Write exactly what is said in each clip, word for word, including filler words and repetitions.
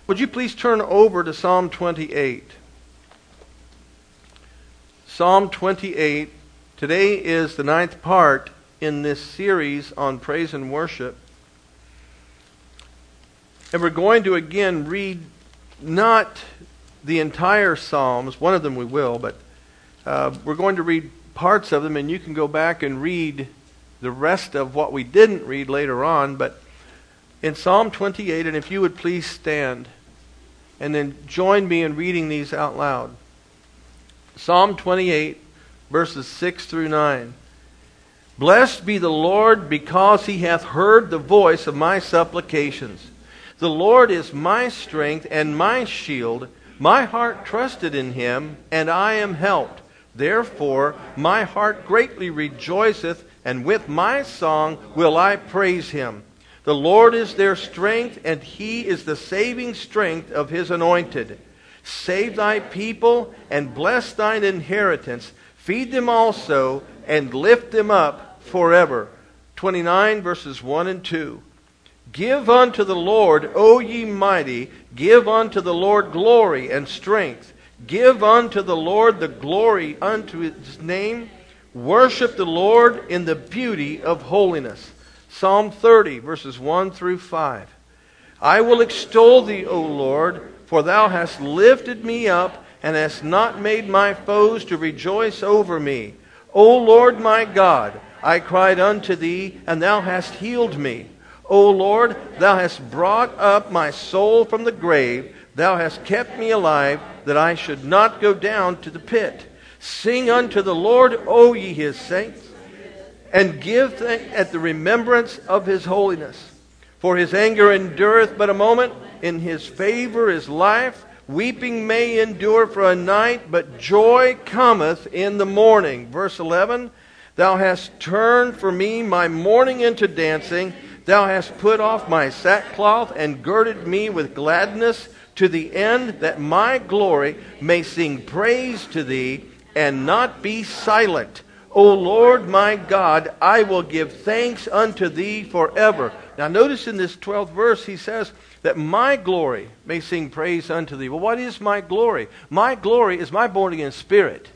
Would you please turn over to Psalm twenty-eight? Psalm twenty-eight. Today is the ninth part in this series on praise and worship. And we're going to again read not the entire Psalms. One of them we will, but uh, we're going to read parts of them, and you can go back and read the rest of what we didn't read later on. But in Psalm twenty-eight, and if you would please stand and then join me in reading these out loud. Psalm twenty-eight, verses six through nine. Blessed be the Lord, because he hath heard the voice of my supplications. The Lord is my strength and my shield. My heart trusted in him, and I am helped. Therefore my heart greatly rejoiceth, and with my song will I praise him. The Lord is their strength, and he is the saving strength of his anointed. Save thy people, and bless thine inheritance. Feed them also, and lift them up forever. twenty-nine, verses one and two. Give unto the Lord, O ye mighty, give unto the Lord glory and strength. Give unto the Lord the glory unto his name. Worship the Lord in the beauty of holiness. Psalm thirty, verses one through five. I will extol thee, O Lord, for thou hast lifted me up, and hast not made my foes to rejoice over me. O Lord my God, I cried unto thee, and thou hast healed me. O Lord, thou hast brought up my soul from the grave. Thou hast kept me alive, that I should not go down to the pit. Sing unto the Lord, O ye his saints, and give thanks at the remembrance of his holiness. For his anger endureth but a moment, in his favor is life. Weeping may endure for a night, but joy cometh in the morning. Verse eleven, Thou hast turned for me my mourning into dancing. Thou hast put off my sackcloth, and girded me with gladness, to the end that my glory may sing praise to thee, and not be silent. O Lord my God, I will give thanks unto thee forever. Now notice in this twelfth verse he says that my glory may sing praise unto thee. Well, what is my glory? My glory is my born again spirit.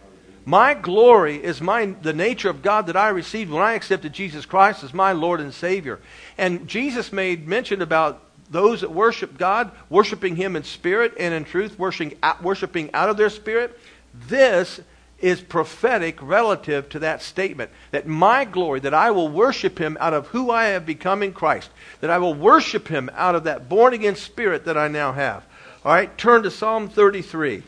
My glory is my the nature of God that I received when I accepted Jesus Christ as my Lord and Savior. And Jesus made mention about those that worship God, worshiping him in spirit and in truth, worshiping out, worshiping out of their spirit. This is prophetic relative to that statement. That my glory, that I will worship him out of who I have become in Christ. That I will worship him out of that born again spirit that I now have. All right, turn to Psalm thirty-three.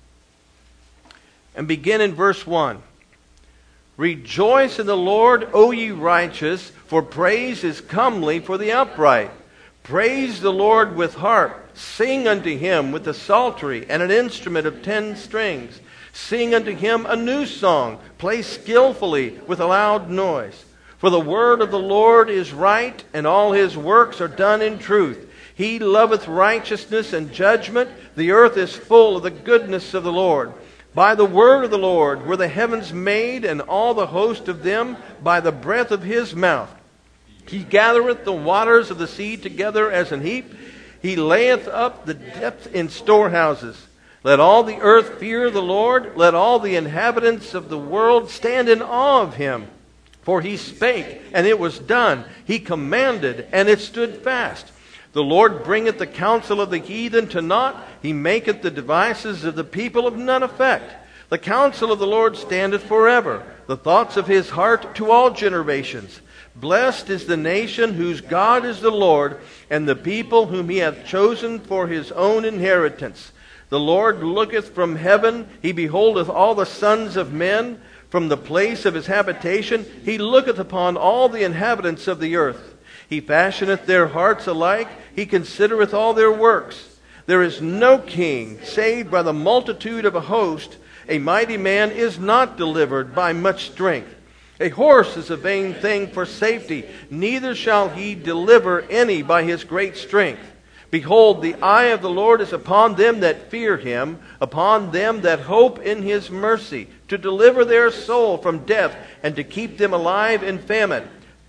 And begin in verse one. Rejoice in the Lord, O ye righteous, for praise is comely for the upright. Praise the Lord with harp. Sing unto him with the psaltery and an instrument of ten strings. Sing unto him a new song. Play skillfully with a loud noise. For the word of the Lord is right, and all his works are done in truth. He loveth righteousness and judgment. The earth is full of the goodness of the Lord. By the word of the Lord were the heavens made, and all the host of them by the breath of his mouth. He gathereth the waters of the sea together as an heap. He layeth up the depth in storehouses. Let all the earth fear the Lord. Let all the inhabitants of the world stand in awe of him. For he spake, and it was done. He commanded, and it stood fast. The Lord bringeth the counsel of the heathen to naught. He maketh the devices of the people of none effect. The counsel of the Lord standeth forever, the thoughts of his heart to all generations. Blessed is the nation whose God is the Lord, and the people whom he hath chosen for his own inheritance. The Lord looketh from heaven, he beholdeth all the sons of men. From the place of his habitation he looketh upon all the inhabitants of the earth. He fashioneth their hearts alike, he considereth all their works. There is no king saved by the multitude of a host. A mighty man is not delivered by much strength. A horse is a vain thing for safety, neither shall he deliver any by his great strength. Behold, the eye of the Lord is upon them that fear him, upon them that hope in his mercy, to deliver their soul from death, and to keep them alive in famine.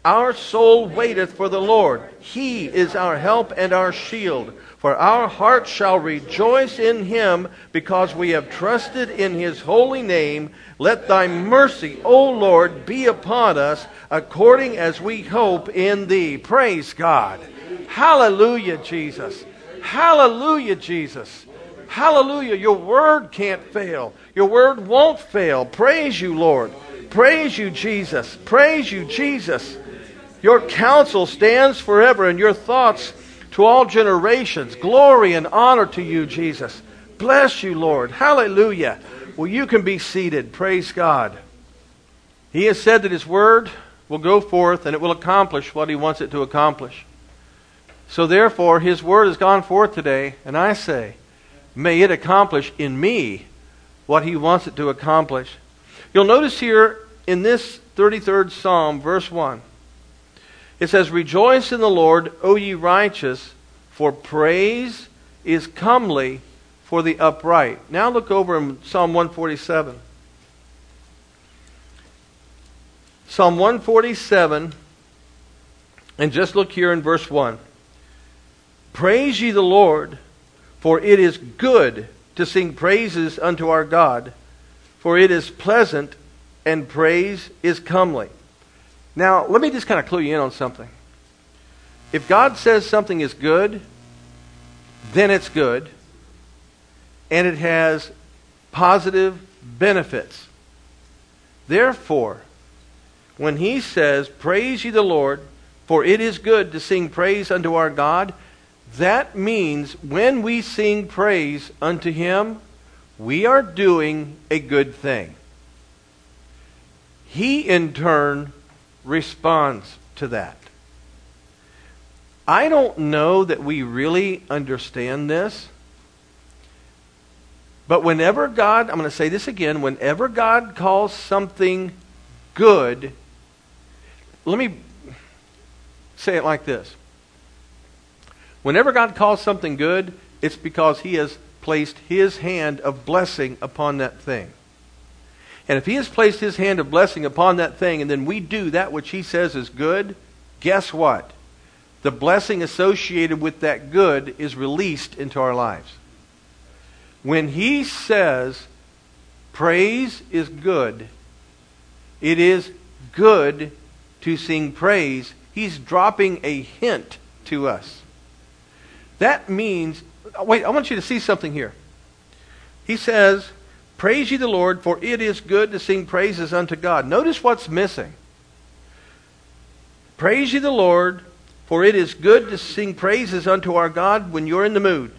Our soul waiteth for the Lord. He is our help and our shield. For our heart shall rejoice in him, because we have trusted in his holy name. Let thy mercy, O Lord, be upon us, according as we hope in thee. Praise God. Hallelujah, Jesus. Hallelujah, Jesus. Hallelujah. Your word can't fail. Your word won't fail. Praise you, Lord. Praise you, Jesus. Praise you, Jesus. Your counsel stands forever, and your thoughts to all generations. Glory and honor to you, Jesus. Bless you, Lord. Hallelujah. Well, you can be seated. Praise God. He has said that his word will go forth and it will accomplish what he wants it to accomplish. So therefore, his word has gone forth today, and I say, may it accomplish in me what he wants it to accomplish. You'll notice here in this thirty-third Psalm, verse one, it says, rejoice in the Lord, O ye righteous, for praise is comely for the upright. Now look over in Psalm one forty-seven. Psalm one forty-seven, and just look here in verse one. Praise ye the Lord, for it is good to sing praises unto our God, for it is pleasant, and praise is comely. Now, let me just kind of clue you in on something. If God says something is good, then it's good, and it has positive benefits. Therefore, when he says, praise ye the Lord, for it is good to sing praise unto our God, that means when we sing praise unto him, we are doing a good thing. He, in turn, responds to that. I don't know that we really understand this, but whenever God, I'm going to say this again, whenever God calls something good, let me say it like this. Whenever God calls something good, it's because he has placed his hand of blessing upon that thing. And if he has placed his hand of blessing upon that thing, and then we do that which he says is good, guess what? The blessing associated with that good is released into our lives. When he says praise is good, it is good to sing praise, he's dropping a hint to us. That means, wait, I want you to see something here. He says, praise ye the Lord, for it is good to sing praises unto God. Notice what's missing. Praise ye the Lord, for it is good to sing praises unto our God when you're in the mood.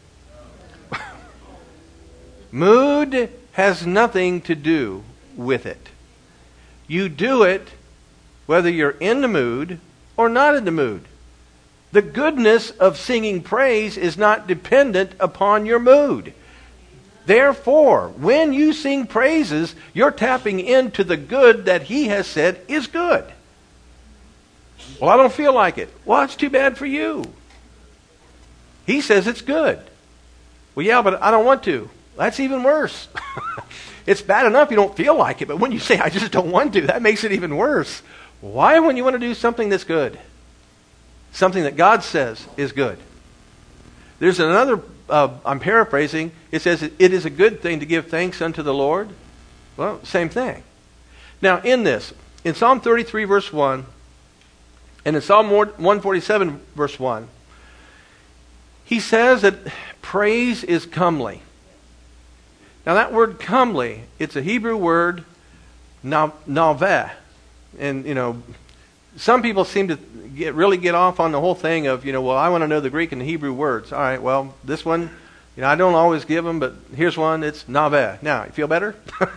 Mood has nothing to do with it. You do it whether you're in the mood or not in the mood. The goodness of singing praise is not dependent upon your mood. Therefore, when you sing praises, you're tapping into the good that he has said is good. Well, I don't feel like it. Well, it's too bad for you. He says it's good. Well, yeah, but I don't want to. That's even worse. It's bad enough you don't feel like it, but when you say, I just don't want to, that makes it even worse. Why when you want to do something that's good? Something that God says is good. There's another, uh, I'm paraphrasing, it says, it is a good thing to give thanks unto the Lord. Well, same thing. Now, in this, in Psalm thirty-three, verse one, and in Psalm one forty-seven, verse one, he says that praise is comely. Now, that word comely, it's a Hebrew word, naveh. And, you know, some people seem to get really get off on the whole thing of, you know, well, I want to know the Greek and the Hebrew words. All right, well, this one, you know, I don't always give them, but here's one, it's naveh. Now, you feel better?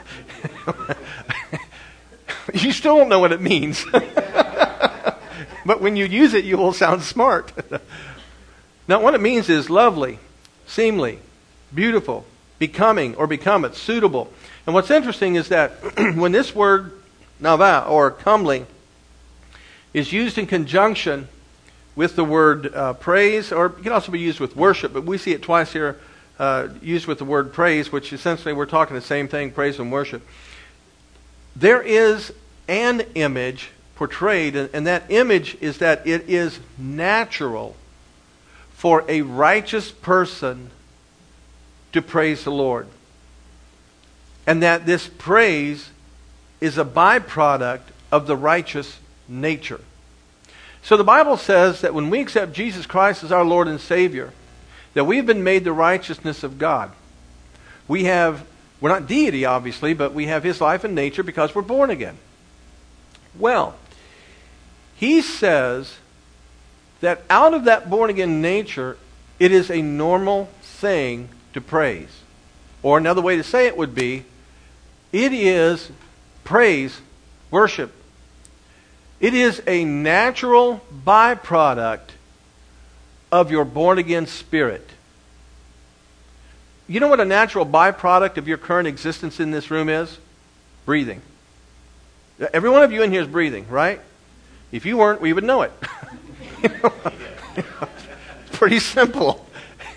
You still don't know what it means. But when you use it, you will sound smart. Now, what it means is lovely, seemly, beautiful, becoming or becometh, suitable. And what's interesting is that when this word, naveh, or comely, is used in conjunction with the word uh, praise, or it can also be used with worship, but we see it twice here uh, used with the word praise, which essentially we're talking the same thing, praise and worship. There is an image portrayed, and, and that image is that it is natural for a righteous person to praise the Lord. And that this praise is a byproduct of the righteous nature. So the Bible says that when we accept Jesus Christ as our Lord and Savior, that we've been made the righteousness of God. We have, we're not deity obviously, but we have His life and nature because we're born again. Well, He says that out of that born again nature, it is a normal thing to praise. Or another way to say it would be, it is praise, worship. It is a natural byproduct of your born again spirit. You know what a natural byproduct of your current existence in this room is? Breathing. Every one of you in here is breathing, right? If you weren't, we would know it. You know, it's pretty simple.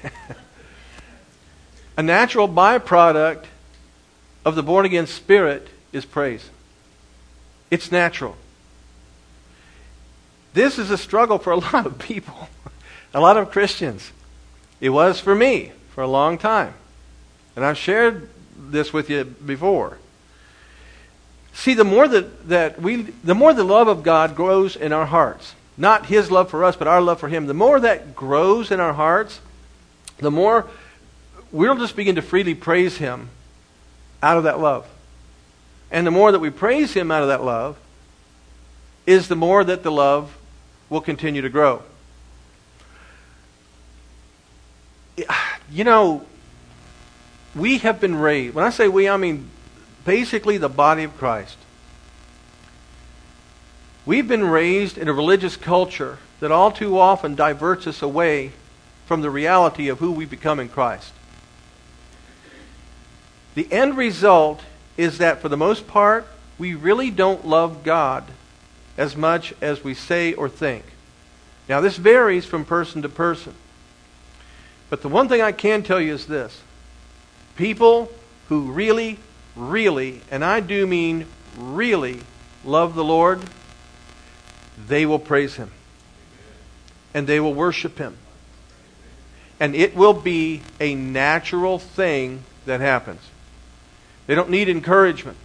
A natural byproduct of the born again spirit is praise. It's natural. This is a struggle for a lot of people, a lot of Christians. It was for me for a long time. And I've shared this with you before. See, the more that, that we, the more the love of God grows in our hearts, not His love for us, but our love for Him, the more that grows in our hearts, the more we'll just begin to freely praise Him out of that love. And the more that we praise Him out of that love, is the more that the love will continue to grow. You know, we have been raised, when I say we, I mean basically the body of Christ. We've been raised in a religious culture that all too often diverts us away from the reality of who we become in Christ. The end result is that for the most part, we really don't love God as much as we say or think. Now this varies from person to person. But the one thing I can tell you is this. People who really, really, and I do mean really, love the Lord, they will praise Him. And they will worship Him. And it will be a natural thing that happens. They don't need encouragement.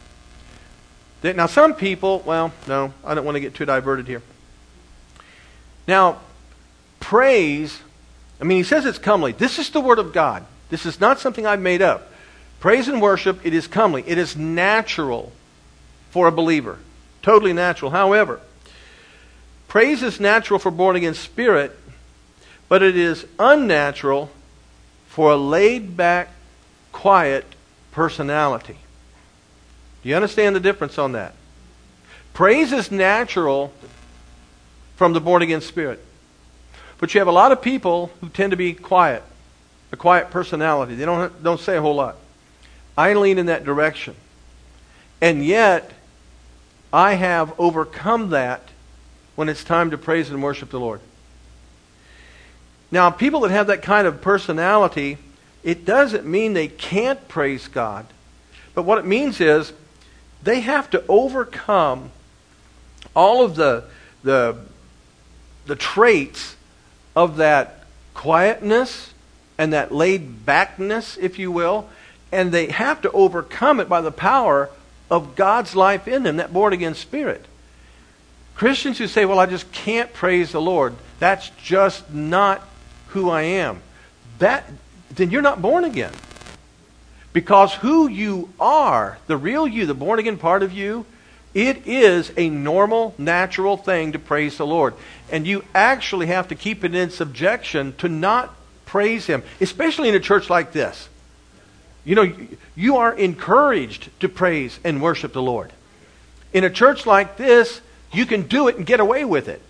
Now some people, well, no, I don't want to get too diverted here. Now, praise, I mean, He says it's comely. This is the Word of God. This is not something I've made up. Praise and worship, it is comely. It is natural for a believer. Totally natural. However, praise is natural for born-again spirit, but it is unnatural for a laid-back, quiet personality. Do you understand the difference on that? Praise is natural from the born-again spirit. But you have a lot of people who tend to be quiet, a quiet personality. They don't, don't say a whole lot. I lean in that direction. And yet, I have overcome that when it's time to praise and worship the Lord. Now, people that have that kind of personality, it doesn't mean they can't praise God. But what it means is they have to overcome all of the, the, the traits of that quietness and that laid-backness, if you will, and they have to overcome it by the power of God's life in them, that born-again spirit. Christians who say, well, I just can't praise the Lord, that's just not who I am. That, then you're not born again. Because who you are, the real you, the born-again part of you, it is a normal, natural thing to praise the Lord. And you actually have to keep it in subjection to not praise Him, especially in a church like this. You know, you are encouraged to praise and worship the Lord. In a church like this, you can do it and get away with it.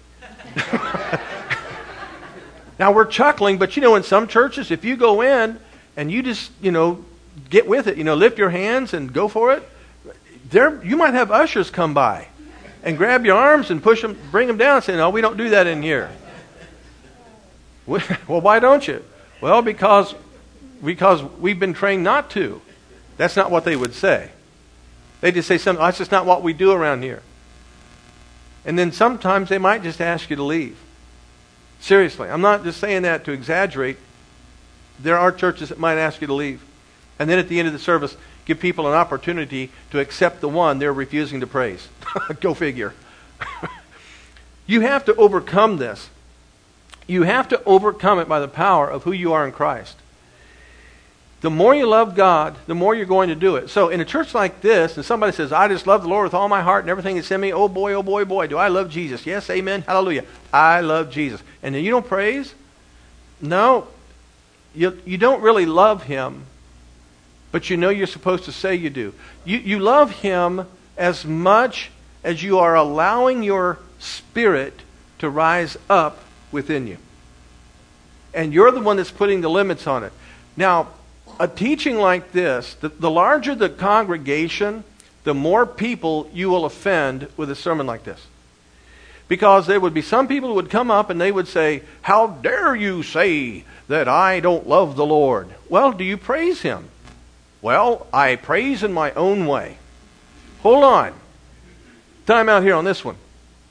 Now we're chuckling, but you know, in some churches, if you go in and you just, you know, get with it, you know, lift your hands and go for it, there you might have ushers come by and grab your arms and push them, bring them down and say, no, we don't do that in here. Well, why don't you? Well, because because we've been trained not to. That's not what they would say. They just say something, that's just not what we do around here. And then sometimes they might just ask you to leave. Seriously, I'm not just saying that to exaggerate. There are churches that might ask you to leave. And then at the end of the service, give people an opportunity to accept the one they're refusing to praise. Go figure. You have to overcome this. You have to overcome it by the power of who you are in Christ. The more you love God, the more you're going to do it. So in a church like this, and somebody says, I just love the Lord with all my heart and everything that's in me. Oh boy, oh boy, boy, do I love Jesus. Yes, amen, hallelujah. I love Jesus. And then you don't praise? No. You, you don't really love Him, but you know you're supposed to say you do. You, you love Him as much as you are allowing your spirit to rise up within you. And you're the one that's putting the limits on it. Now, a teaching like this, the, the larger the congregation, the more people you will offend with a sermon like this. Because there would be some people who would come up and they would say, how dare you say that I don't love the Lord? Well, do you praise Him? Well, I praise in my own way. Hold on. Time out here on this one.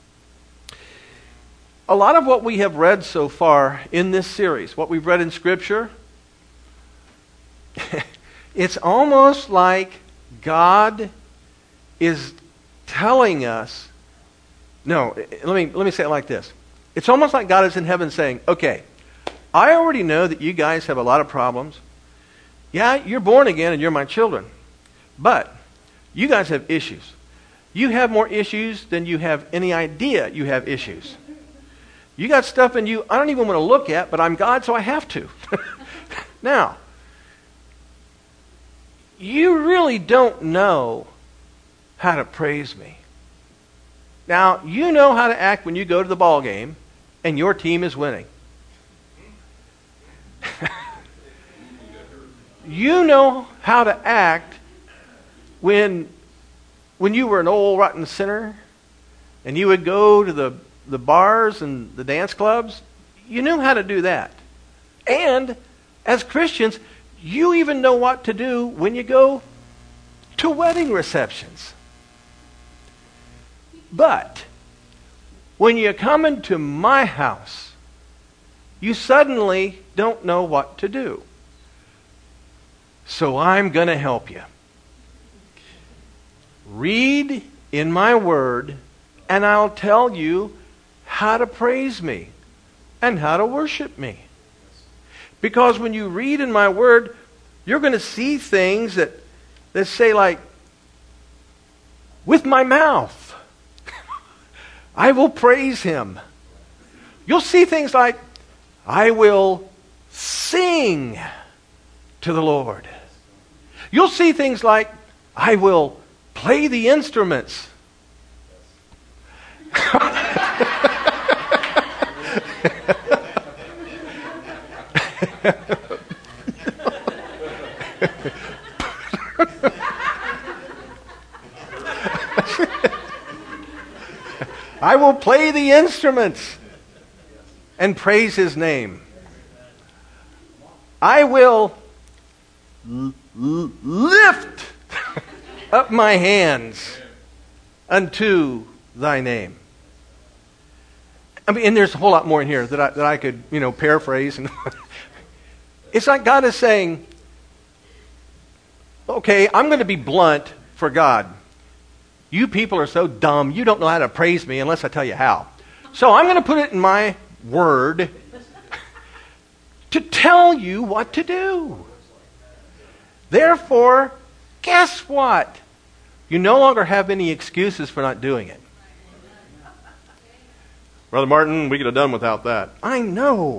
A lot of what we have read so far in this series, what we've read in Scripture, it's almost like God is telling us, no, let me let me say it like this. It's almost like God is in heaven saying, okay, I already know that you guys have a lot of problems. Yeah, you're born again and you're my children. But you guys have issues. You have more issues than you have any idea you have issues. You got stuff in you I don't even want to look at, but I'm God, so I have to. Now, you really don't know how to praise me. Now, you know how to act when you go to the ball game and your team is winning. You know how to act when when you were an old rotten sinner and you would go to the, the bars and the dance clubs. You knew how to do that. And as Christians, you even know what to do when you go to wedding receptions. But when you come into my house, you suddenly don't know what to do. So I'm going to help you. Read in my word, and I'll tell you how to praise me and how to worship me. Because when you read in my word, you're going to see things that, that say like, with my mouth, I will praise Him. You'll see things like, I will sing to the Lord. You'll see things like, I will play the instruments. I will play the instruments and praise His name. I will l- l- lift up my hands unto Thy name. I mean, and there's a whole lot more in here that I, that I could, you know, paraphrase. And it's like God is saying, okay, I'm going to be blunt for God. You people are so dumb, you don't know how to praise me unless I tell you how. So I'm going to put it in my word to tell you what to do. Therefore, guess what? You no longer have any excuses for not doing it. Brother Martin, we could have done without that. I know.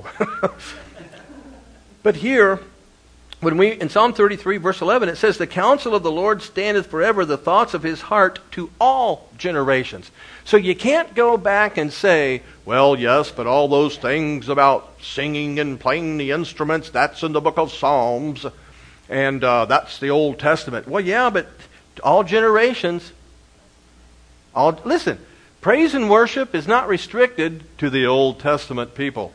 But here, when we in Psalm thirty-three, verse eleven, it says, the counsel of the Lord standeth forever, the thoughts of His heart to all generations. So you can't go back and say, well, yes, but all those things about singing and playing the instruments, that's in the book of Psalms, and uh, that's the Old Testament. Well, yeah, but all generations, all listen, praise and worship is not restricted to the Old Testament people.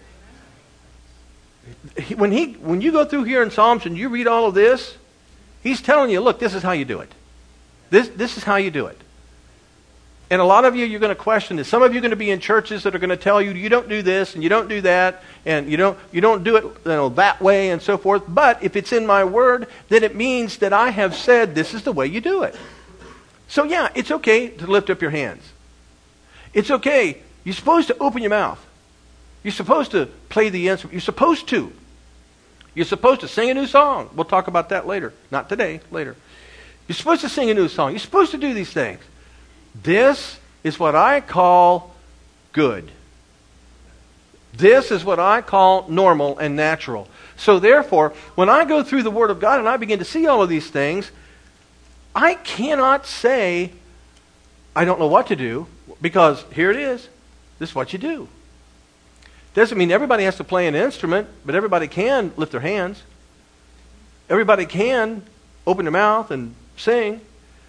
When he, when you go through here in Psalms and you read all of this, He's telling you, look, this is how you do it. This, this is how you do it. And a lot of you, you're going to question this. Some of you are going to be in churches that are going to tell you, you don't do this and you don't do that and you don't you don't do it you know, that way and so forth. But if it's in my word, then it means that I have said this is the way you do it. So yeah, it's okay to lift up your hands. It's okay. You're supposed to open your mouth. You're supposed to play the instrument. You're supposed to. You're supposed to sing a new song. We'll talk about that later. Not today, later. You're supposed to sing a new song. You're supposed to do these things. This is what I call good. This is what I call normal and natural. So therefore, when I go through the Word of God and I begin to see all of these things, I cannot say, I don't know what to do, because here it is. This is what you do. Doesn't mean everybody has to play an instrument, but everybody can lift their hands. Everybody can open their mouth and sing.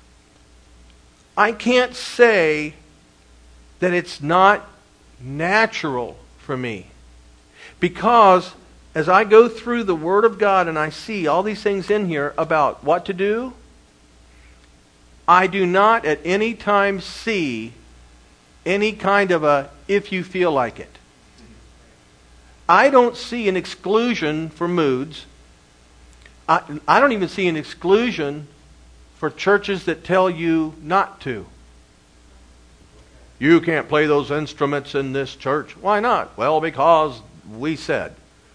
I can't say that it's not natural for me. Because as I go through the Word of God and I see all these things in here about what to do, I do not at any time see any kind of a if you feel like it. I don't see an exclusion for moods. I, I don't even see an exclusion for churches that tell you not to. You can't play those instruments in this church. Why not? Well, because we said.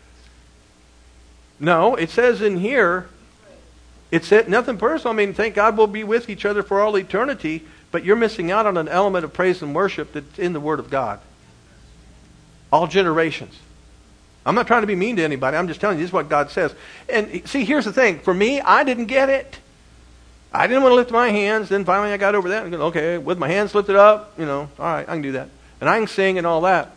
No, it says in here, it said nothing personal. I mean, thank God we'll be with each other for all eternity, but you're missing out on an element of praise and worship that's in the Word of God. All generations. I'm not trying to be mean to anybody. I'm just telling you this is what God says. And see, here's the thing. For me, I didn't get it. I didn't want to lift my hands. Then finally I got over that. And go, okay, with my hands lifted up, you know, all right, I can do that. And I can sing and all that.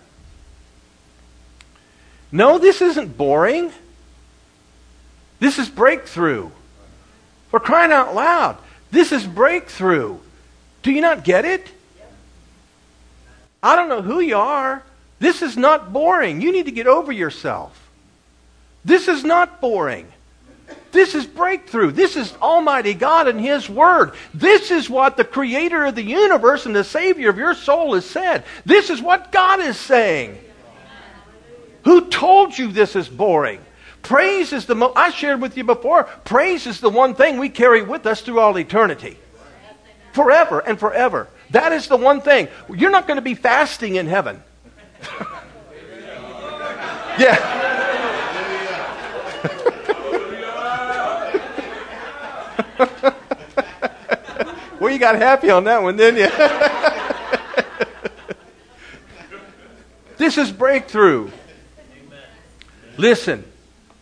No, this isn't boring. This is breakthrough. For crying out loud. This is breakthrough. Do you not get it? I don't know who you are. This is not boring. You need to get over yourself. This is not boring. This is breakthrough. This is Almighty God and His Word. This is what the Creator of the universe and the Savior of your soul has said. This is what God is saying. Who told you this is boring? Praise is the mo- I shared with you before, praise is the one thing we carry with us through all eternity. Forever and forever. That is the one thing. You're not going to be fasting in heaven. Yeah. Well, you got happy on that one, didn't you? This is breakthrough. Listen.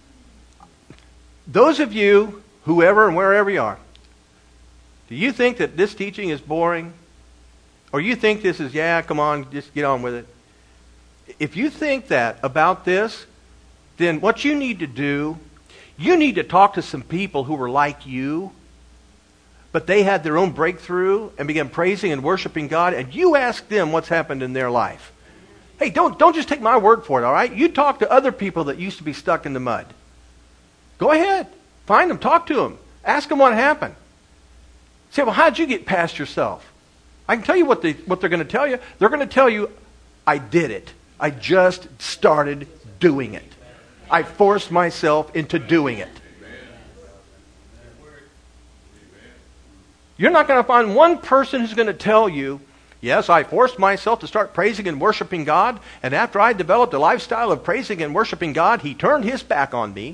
Those of you, whoever and wherever you are, do you think that this teaching is boring? Or you think this is, yeah, come on, just get on with it? If you think that about this, then what you need to do, you need to talk to some people who were like you, but they had their own breakthrough and began praising and worshiping God, and you ask them what's happened in their life. Hey, don't, don't just take my word for it, all right? You talk to other people that used to be stuck in the mud. Go ahead. Find them. Talk to them. Ask them what happened. Say, well, how'd you get past yourself? I can tell you what, they, what they're going to tell you. They're going to tell you, I did it. I just started doing it. I forced myself into doing it. You're not going to find one person who's going to tell you, yes, I forced myself to start praising and worshiping God, and after I developed a lifestyle of praising and worshiping God, He turned His back on me.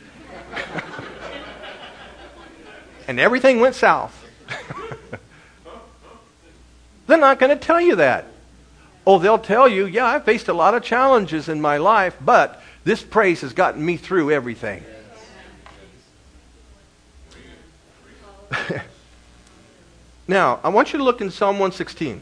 And everything went south. They're not going to tell you that. Oh, they'll tell you, yeah, I faced a lot of challenges in my life, but this praise has gotten me through everything. Now, I want you to look in Psalm one sixteen.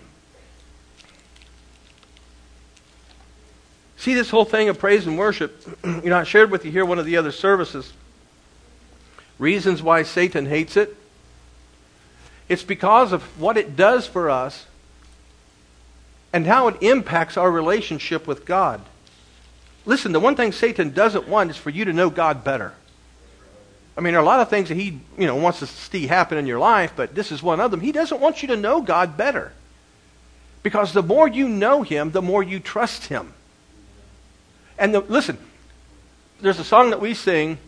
See this whole thing of praise and worship? You know, I shared with you here one of the other services. Reasons why Satan hates it. It's because of what it does for us and how it impacts our relationship with God. Listen, the one thing Satan doesn't want is for you to know God better. I mean, there are a lot of things that he, you know, wants to see happen in your life, but this is one of them. He doesn't want you to know God better. Because the more you know Him, the more you trust Him. And the, listen, there's a song that we sing,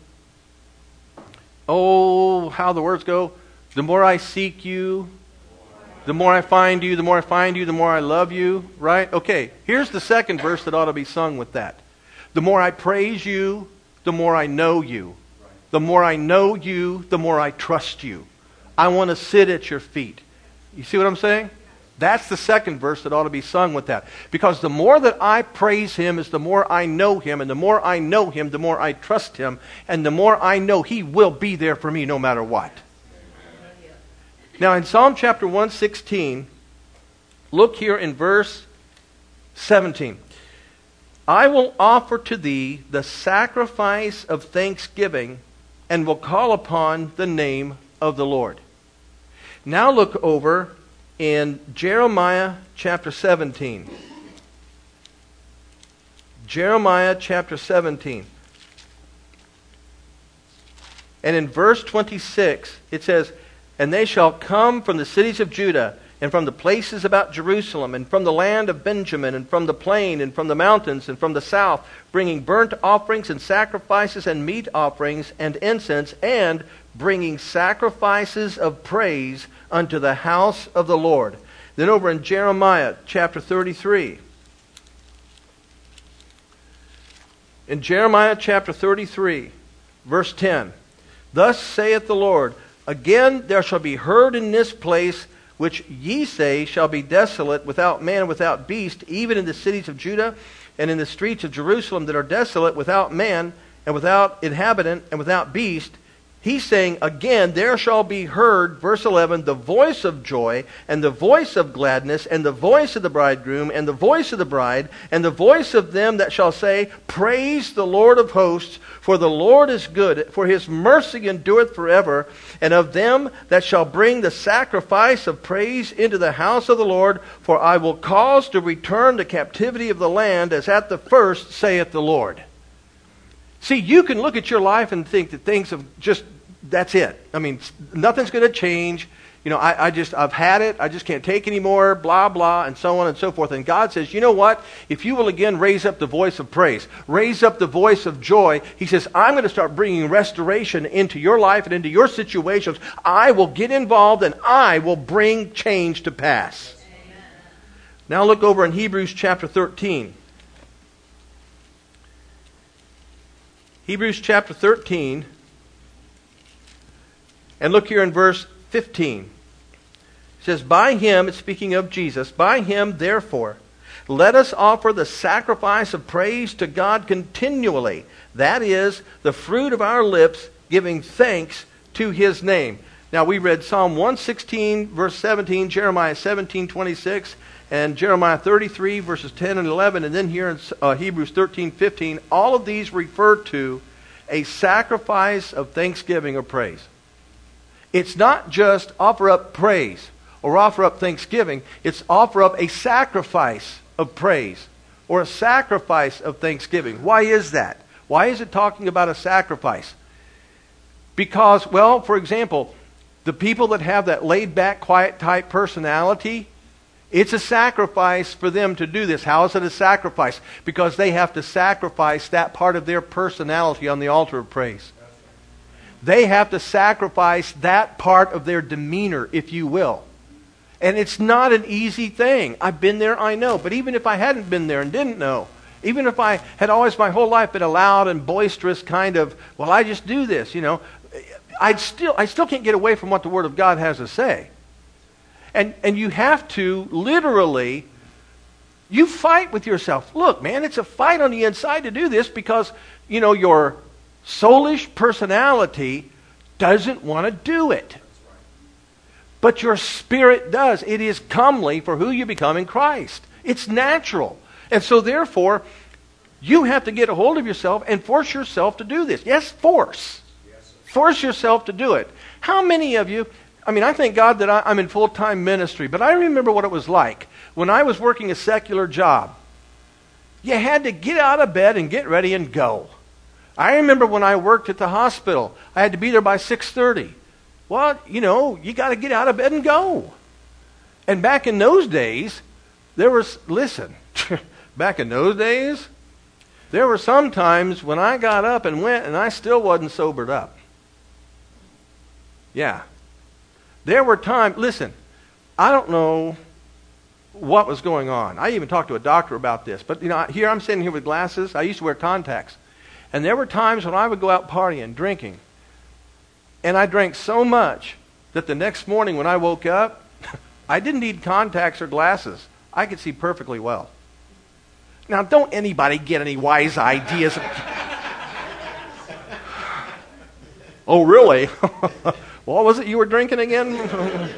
oh, how the words go, the more I seek you, the more I find you, the more I find you, the more I love you, right? Okay, here's the second verse that ought to be sung with that. The more I praise you, the more I know you. The more I know you, the more I trust you. I want to sit at your feet. You see what I'm saying? That's the second verse that ought to be sung with that. Because the more that I praise Him is the more I know Him. And the more I know Him, the more I trust Him. And the more I know He will be there for me no matter what. Now in Psalm chapter one sixteen, look here in verse seventeen. I will offer to Thee the sacrifice of thanksgiving and will call upon the name of the Lord. Now look over in Jeremiah chapter seventeen. Jeremiah chapter seventeen. And in verse twenty-six, it says, and they shall come from the cities of Judah, and from the places about Jerusalem, and from the land of Benjamin, and from the plain, and from the mountains, and from the south, bringing burnt offerings and sacrifices and meat offerings and incense, and bringing sacrifices of praise unto the house of the Lord. Then over in Jeremiah chapter thirty-three. In Jeremiah chapter thirty-three, verse ten. Thus saith the Lord, again there shall be heard in this place, which ye say shall be desolate, without man, without beast, even in the cities of Judah, and in the streets of Jerusalem that are desolate, without man, and without inhabitant, and without beast. He's saying, again, there shall be heard, verse eleven, the voice of joy, and the voice of gladness, and the voice of the bridegroom, and the voice of the bride, and the voice of them that shall say, praise the Lord of hosts, for the Lord is good, for His mercy endureth forever. And of them that shall bring the sacrifice of praise into the house of the Lord, for I will cause to return the captivity of the land as at the first, saith the Lord. See, you can look at your life and think that things have just, that's it. I mean, nothing's going to change. You know, I, I just, I've had it. I just can't take anymore, blah, blah, and so on and so forth. And God says, you know what? If you will again raise up the voice of praise, raise up the voice of joy, He says, I'm going to start bringing restoration into your life and into your situations. I will get involved and I will bring change to pass. Amen. Now look over in Hebrews chapter thirteen. Hebrews chapter thirteen, and look here in verse fifteen. It says, by Him, it's speaking of Jesus, by Him, therefore, let us offer the sacrifice of praise to God continually. That is, the fruit of our lips, giving thanks to His name. Now, we read Psalm one sixteen, verse seventeen, Jeremiah seventeen, twenty-six, and Jeremiah thirty-three, verses ten and eleven, and then here in uh, Hebrews thirteen, fifteen, all of these refer to a sacrifice of thanksgiving or praise. It's not just offer up praise or offer up thanksgiving. It's offer up a sacrifice of praise or a sacrifice of thanksgiving. Why is that? Why is it talking about a sacrifice? Because, well, for example, the people that have that laid-back, quiet-type personality, it's a sacrifice for them to do this. How is it a sacrifice? Because they have to sacrifice that part of their personality on the altar of praise. They have to sacrifice that part of their demeanor, if you will. And it's not an easy thing. I've been there, I know. But even if I hadn't been there and didn't know, even if I had always my whole life been a loud and boisterous kind of, well, I just do this, you know, I'd still, I still can't get away from what the Word of God has to say. And, and you have to literally, you fight with yourself. Look, man, it's a fight on the inside to do this because, you know, your soulish personality doesn't want to do it. But your spirit does. It is comely for who you become in Christ. It's natural. And so therefore, you have to get a hold of yourself and force yourself to do this. Yes, force. Force yourself to do it. How many of you, I mean, I thank God that I, I'm in full-time ministry, but I remember what it was like when I was working a secular job. You had to get out of bed and get ready and go. I remember when I worked at the hospital, I had to be there by six thirty. Well, you know, you got to get out of bed and go. And back in those days, there was, listen, back in those days, there were some times when I got up and went and I still wasn't sobered up. Yeah. There were times, listen, I don't know what was going on. I even talked to a doctor about this. But, you know, here I'm sitting here with glasses. I used to wear contacts. And there were times when I would go out partying, drinking. And I drank so much that the next morning when I woke up, I didn't need contacts or glasses. I could see perfectly well. Now, don't anybody get any wise ideas. Oh, really? What was it you were drinking again?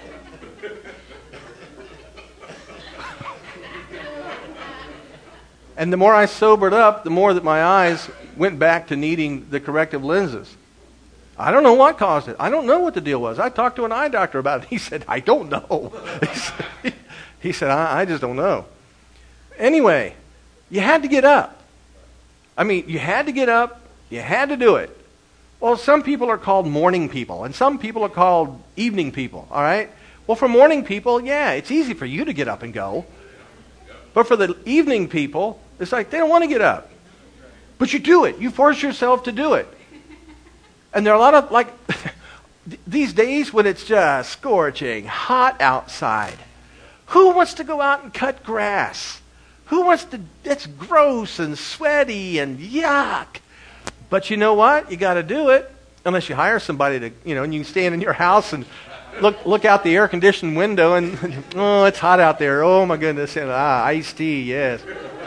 And the more I sobered up, the more that my eyes went back to needing the corrective lenses. I don't know what caused it. I don't know what the deal was. I talked to an eye doctor about it. He said, I don't know. He said, he said I, I just don't know. Anyway, you had to get up. I mean, you had to get up. You had to do it. Well, some people are called morning people, and some people are called evening people, all right? Well, for morning people, yeah, it's easy for you to get up and go. But for the evening people, it's like they don't want to get up. But you do it. You force yourself to do it. And there are a lot of, like, these days when it's just scorching hot outside, who wants to go out and cut grass? Who wants to, it's gross and sweaty and yuck. But you know what? You got to do it. Unless you hire somebody to, you know, and you can stand in your house and look look out the air-conditioned window and, oh, it's hot out there. Oh, my goodness. And, ah, iced tea, yes.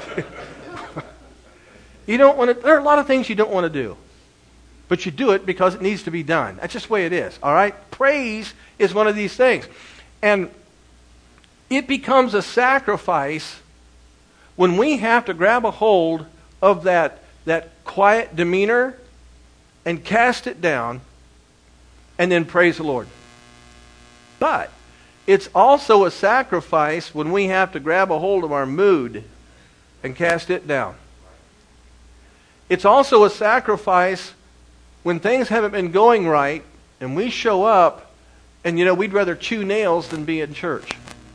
You don't want to, there are a lot of things you don't want to do. But you do it because it needs to be done. That's just the way it is, all right? Praise is one of these things. And it becomes a sacrifice when we have to grab a hold of that, that quiet demeanor and cast it down and then praise the Lord. But it's also a sacrifice when we have to grab a hold of our mood and cast it down. It's also a sacrifice when things haven't been going right and we show up and, you know, we'd rather chew nails than be in church.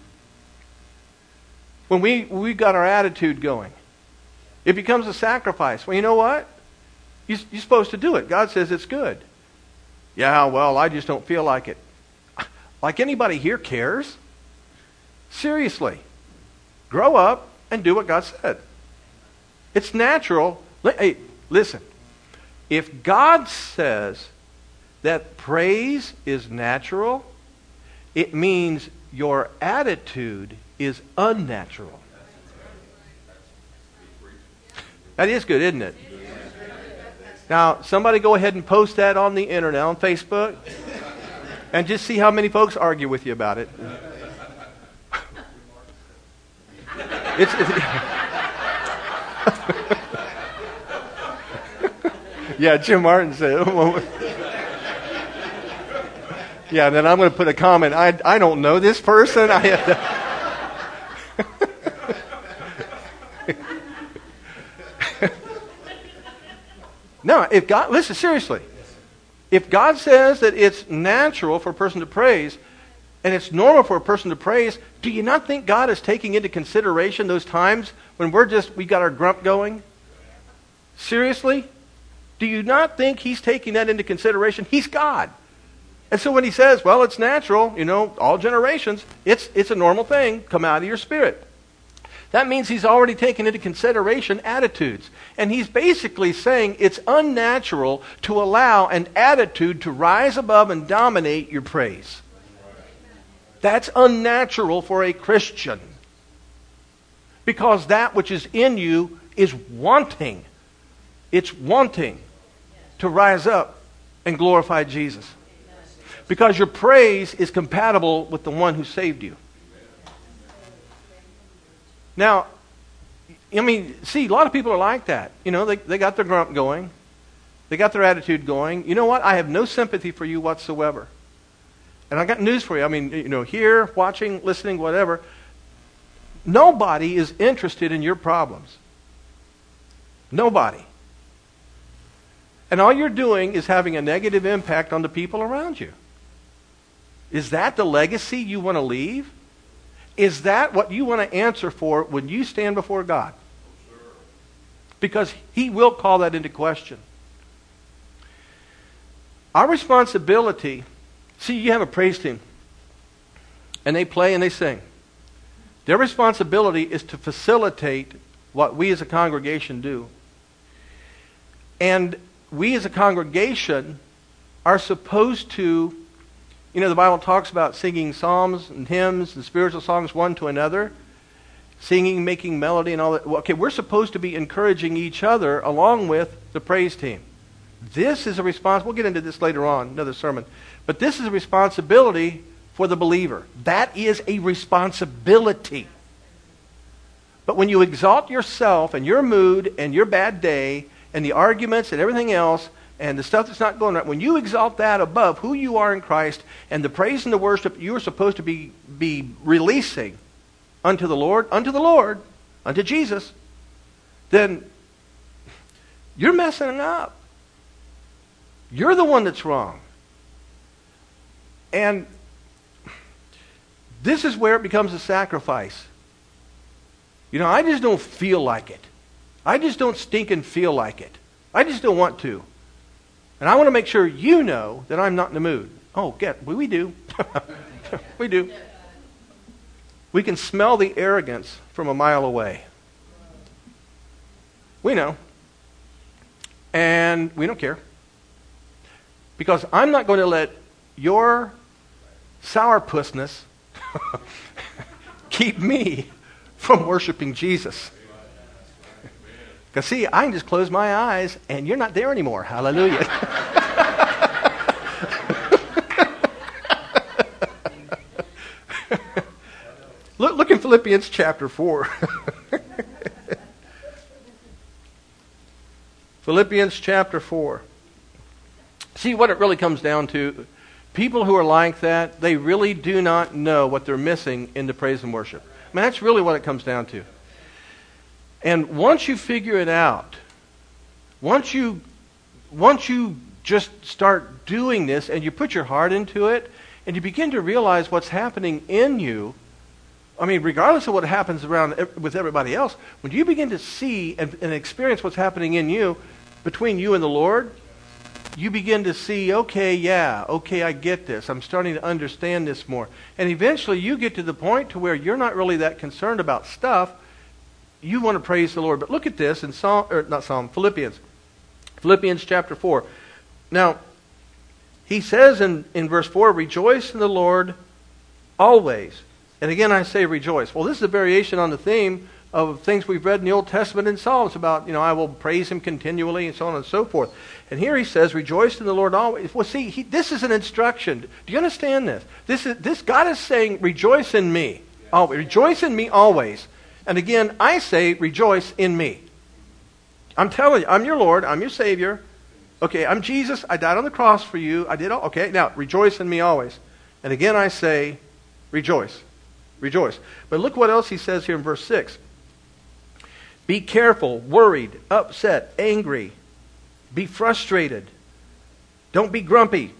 When we, we've got our attitude going, it becomes a sacrifice. Well, you know what? You, you're supposed to do it. God says it's good. Yeah, well, I just don't feel like it. Like anybody here cares? Seriously. Grow up and do what God said. It's natural. Hey, listen. If God says that praise is natural, it means your attitude is unnatural. That is good, isn't it? Now, somebody go ahead and post that on the internet, on Facebook, and just see how many folks argue with you about it. It's, it's yeah, Jim Martin said. Yeah, and then I'm going to put a comment. I I don't know this person. I have to. No, if God, listen, seriously. If God says that it's natural for a person to praise, and it's normal for a person to praise, do you not think God is taking into consideration those times when we're just, we got our grump going? Seriously? Do you not think He's taking that into consideration? He's God. And so when He says, well, it's natural, you know, all generations, it's it's a normal thing, come out of your spirit. That means He's already taken into consideration attitudes. And He's basically saying it's unnatural to allow an attitude to rise above and dominate your praise. That's unnatural for a Christian. Because that which is in you is wanting. It's wanting to rise up and glorify Jesus. Because your praise is compatible with the one who saved you. Now, I mean, see, a lot of people are like that. You know, they, they got their grump going. They got their attitude going. You know what? I have no sympathy for you whatsoever. And I got news for you. I mean, you know, here, watching, listening, whatever. Nobody is interested in your problems. Nobody. And all you're doing is having a negative impact on the people around you. Is that the legacy you want to leave? Is that what you want to answer for when you stand before God? Because He will call that into question. Our responsibility, see, you have a praise team, and they play and they sing. Their responsibility is to facilitate what we as a congregation do. And we as a congregation are supposed to, you know, the Bible talks about singing psalms and hymns and spiritual songs one to another, singing, making melody and all that. Okay, we're supposed to be encouraging each other along with the praise team. This is a response. We'll get into this later on, another sermon. But this is a responsibility for the believer. That is a responsibility. But when you exalt yourself and your mood and your bad day and the arguments and everything else and the stuff that's not going right, when you exalt that above who you are in Christ and the praise and the worship you are supposed to be, be releasing unto the Lord, unto the Lord, unto Jesus, then you're messing it up. You're the one that's wrong. And this is where it becomes a sacrifice. You know, I just don't feel like it. I just don't stink and feel like it. I just don't want to. And I want to make sure you know that I'm not in the mood. Oh, get we, we do. We do. We can smell the arrogance from a mile away. We know. And we don't care. Because I'm not going to let your sourpussness keep me from worshiping Jesus. Because see, I can just close my eyes and you're not there anymore. Hallelujah. look, look in Philippians chapter four. Philippians chapter four. See what it really comes down to. People who are like that, they really do not know what they're missing in the praise and worship. I mean, that's really what it comes down to. And once you figure it out, once you once you just start doing this and you put your heart into it and you begin to realize what's happening in you, I mean, regardless of what happens around with everybody else, when you begin to see and, and experience what's happening in you, between you and the Lord, you begin to see, okay, yeah, okay, I get this. I'm starting to understand this more. And eventually you get to the point to where you're not really that concerned about stuff. You want to praise the Lord. But look at this in Psalm, or not Psalm, Philippians. Philippians chapter four. Now, he says in, in verse four, rejoice in the Lord always. And again, I say rejoice. Well, this is a variation on the theme of things we've read in the Old Testament in Psalms about, you know, I will praise Him continually and so on and so forth. And here he says, rejoice in the Lord always. Well, see, he, this is an instruction. Do you understand this? This is this God is saying, rejoice in me. Always. Rejoice in me always. And again, I say, rejoice in me. I'm telling you, I'm your Lord. I'm your Savior. Okay, I'm Jesus. I died on the cross for you. I did all. Okay, now, rejoice in me always. And again, I say, rejoice. Rejoice. But look what else he says here in verse six. Be careful, worried, upset, angry. Be frustrated. Don't be grumpy.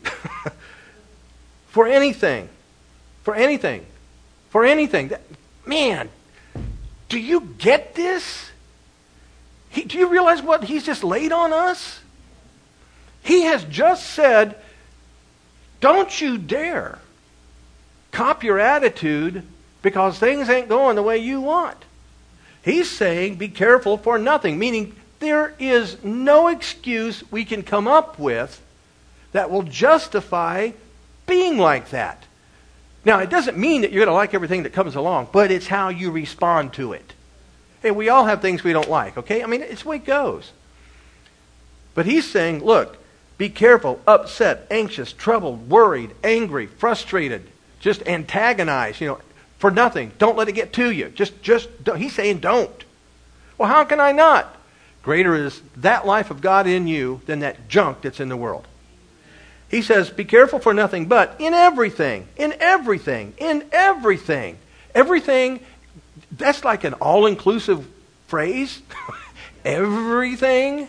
For anything. For anything. For anything. Man, do you get this? He, do you realize what he's just laid on us? He has just said, don't you dare cop your attitude because things ain't going the way you want. He's saying, be careful for nothing, meaning there is no excuse we can come up with that will justify being like that. Now, it doesn't mean that you're going to like everything that comes along, but it's how you respond to it. Hey, we all have things we don't like, okay? I mean, it's the way it goes. But he's saying, look, be careful, upset, anxious, troubled, worried, angry, frustrated, just antagonized, you know, for nothing. Don't let it get to you. Just, just, don't. He's saying don't. Well, how can I not? Greater is that life of God in you than that junk that's in the world. He says, be careful for nothing, but in everything, in everything, in everything, everything, that's like an all-inclusive phrase. Everything.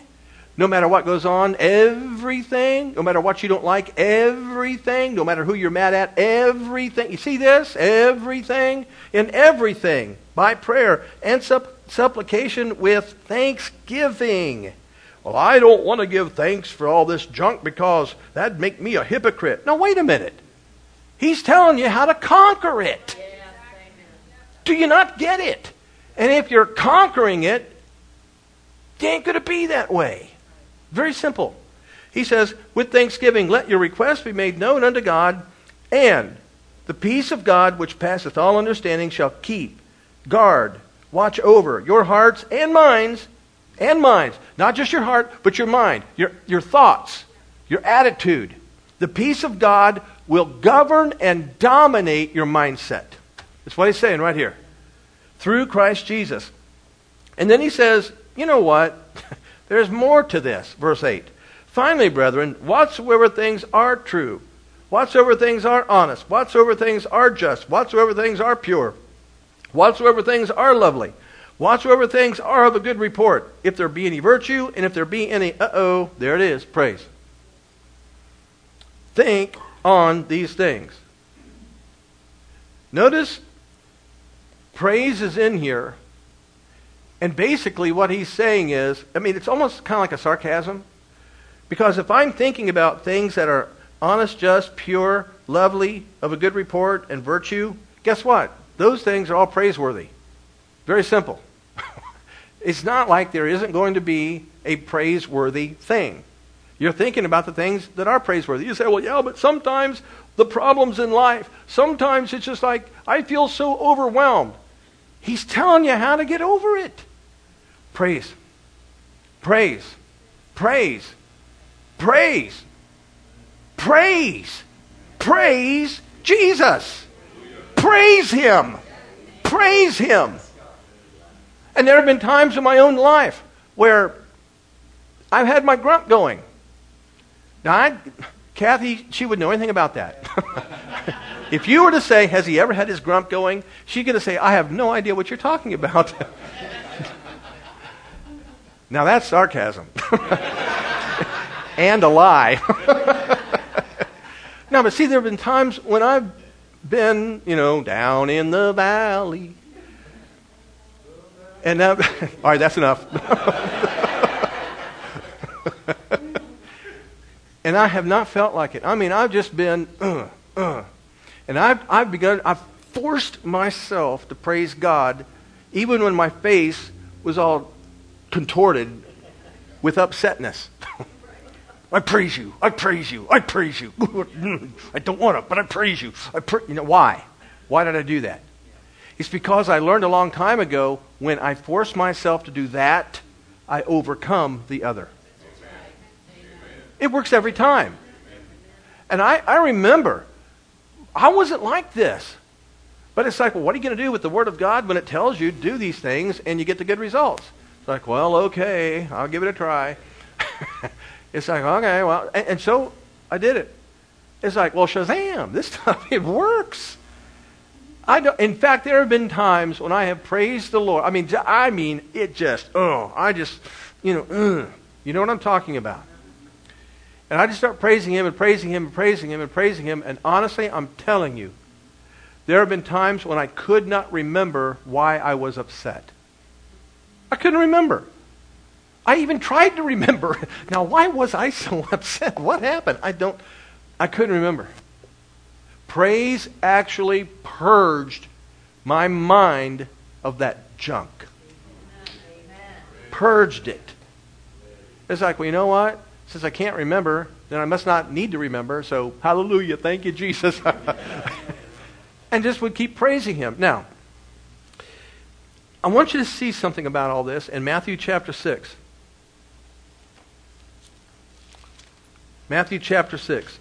No matter what goes on, everything, no matter what you don't like, everything, no matter who you're mad at, everything. You see this? Everything, in everything, by prayer and supp- supplication with thanksgiving. Well, I don't want to give thanks for all this junk because that'd make me a hypocrite. No, wait a minute. He's telling you how to conquer it. Do you not get it? And if you're conquering it, it ain't going to be that way. Very simple. He says, with thanksgiving, let your requests be made known unto God, and the peace of God, which passeth all understanding, shall keep, guard, watch over your hearts and minds, and minds. Not just your heart, but your mind, your, your thoughts, your attitude. The peace of God will govern and dominate your mindset. That's what he's saying right here. Through Christ Jesus. And then he says, you know what? There's more to this. Verse eight. Finally, brethren, whatsoever things are true, whatsoever things are honest, whatsoever things are just, whatsoever things are pure, whatsoever things are lovely, whatsoever things are of a good report, if there be any virtue, and if there be any, uh-oh, there it is, praise. Think on these things. Notice, praise is in here. And basically what he's saying is, I mean, it's almost kind of like a sarcasm. Because if I'm thinking about things that are honest, just, pure, lovely, of a good report, and virtue, guess what? Those things are all praiseworthy. Very simple. It's not like there isn't going to be a praiseworthy thing. You're thinking about the things that are praiseworthy. You say, well, yeah, but sometimes the problems in life, sometimes it's just like, I feel so overwhelmed. He's telling you how to get over it. Praise. Praise. Praise. Praise. Praise. Praise Jesus. Praise Him. Praise Him. And there have been times in my own life where I've had my grump going. Now, I, Kathy, she would know anything about that. If you were to say, has he ever had his grump going? She's going to say, I have no idea what you're talking about. Now that's sarcasm. And a lie. No, but see, there have been times when I've been, you know, down in the valley. And now, all right, that's enough. And I have not felt like it. I mean, I've just been, uh, uh. And I've, I've begun, I've forced myself to praise God, even when my face was all contorted with upsetness. I praise you, I praise you, I praise you. I don't want to, but I praise you. I pra-. You know, why? Why did I do that? It's because I learned a long time ago, when I force myself to do that, I overcome the other. It works every time. And I, I remember, I wasn't like this. But it's like, well, what are you going to do with the Word of God when it tells you to do these things and you get the good results? It's like, well, okay, I'll give it a try. It's like, okay, well, and, and so I did it. It's like, well, Shazam, this stuff, it works. I don't, in fact, there have been times when I have praised the Lord. I mean, I mean, it just, oh, I just, you know, uh, you know what I'm talking about. And I just start praising Him and praising Him and praising Him and praising Him. And honestly, I'm telling you, there have been times when I could not remember why I was upset. I couldn't remember. I even tried to remember. Now, why was I so upset? What happened? I don't, I couldn't remember. Praise actually purged my mind of that junk. Amen. Purged it. It's like, well, you know what? Since I can't remember, then I must not need to remember. So, hallelujah, thank you, Jesus. And just would keep praising Him. Now, I want you to see something about all this in Matthew chapter six. Matthew chapter six.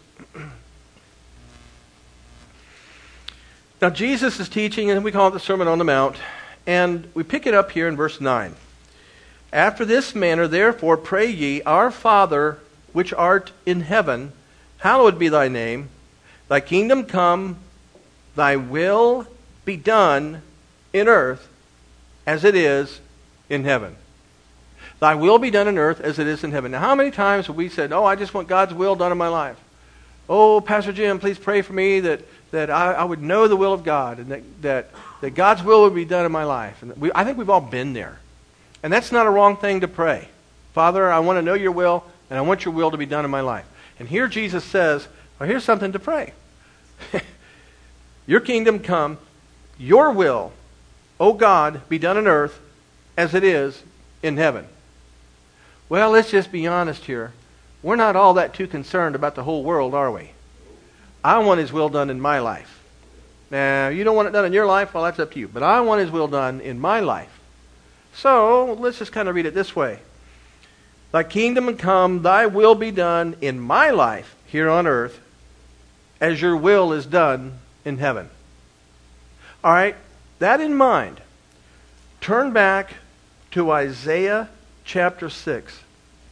Now, Jesus is teaching, and we call it the Sermon on the Mount, and we pick it up here in verse nine. After this manner, therefore, pray ye, Our Father, which art in heaven, hallowed be thy name. Thy kingdom come, thy will be done in earth as it is in heaven. Thy will be done on earth as it is in heaven. Now, how many times have we said, oh, I just want God's will done in my life? Oh, Pastor Jim, please pray for me that, that I, I would know the will of God and that, that, that God's will would be done in my life. And we, I think we've all been there. And that's not a wrong thing to pray. Father, I want to know your will, and I want your will to be done in my life. And here Jesus says, well, here's something to pray. Your kingdom come, your will, O God, be done on earth as it is in heaven. Well, let's just be honest here. We're not all that too concerned about the whole world, are we? I want His will done in my life. Now, you don't want it done in your life? Well, that's up to you. But I want His will done in my life. So, let's just kind of read it this way. Thy kingdom come, thy will be done in my life here on earth as your will is done in heaven. All right, that in mind, turn back to Isaiah chapter six.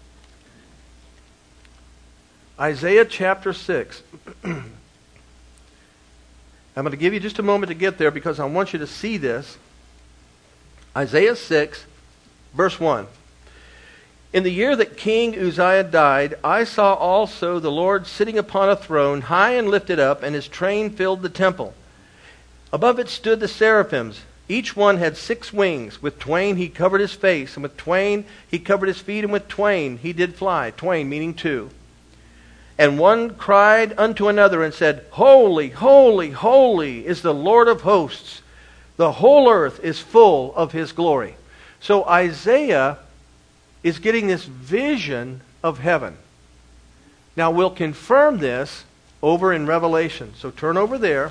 Isaiah chapter six. I'm going to give you just a moment to get there because I want you to see this. Isaiah six, verse one. In the year that King Uzziah died, I saw also the Lord sitting upon a throne, high and lifted up, and His train filled the temple. Above it stood the seraphims. Each one had six wings. With twain He covered His face, and with twain He covered His feet, and with twain He did fly. Twain meaning two. And one cried unto another and said, Holy, holy, holy is the Lord of hosts. The whole earth is full of His glory. So Isaiah is getting this vision of heaven. Now we'll confirm this over in Revelation. So turn over there